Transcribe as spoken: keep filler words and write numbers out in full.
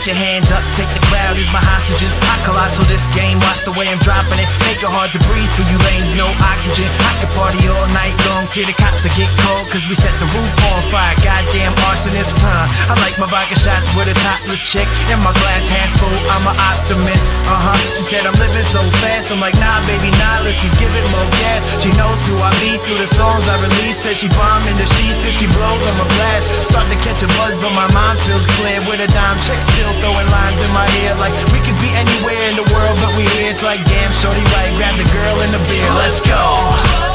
Put your hands up, take the crowd as my hostages. I colossal this game, watch the way I'm dropping it. Make it hard to breathe for you lanes, no oxygen. I can party all night long till the cops will get cold, cause we set the roof on fire, goddamn arsonists, huh? I like my vodka shots with a topless chick, and my glass half full, I'm an optimist, uh-huh. She said I'm living so fast, I'm like nah baby nah, let's just give it more gas. She knows who I be through the songs I release. Said she bomb in the sheets if she blows, I'm a blast. Start to catch a buzz but my mind feels clear. With a dime chick still throwing lines in my ear, like we could be anywhere in the world but we here. It's like damn shorty right, grab the girl in the beer, let's go.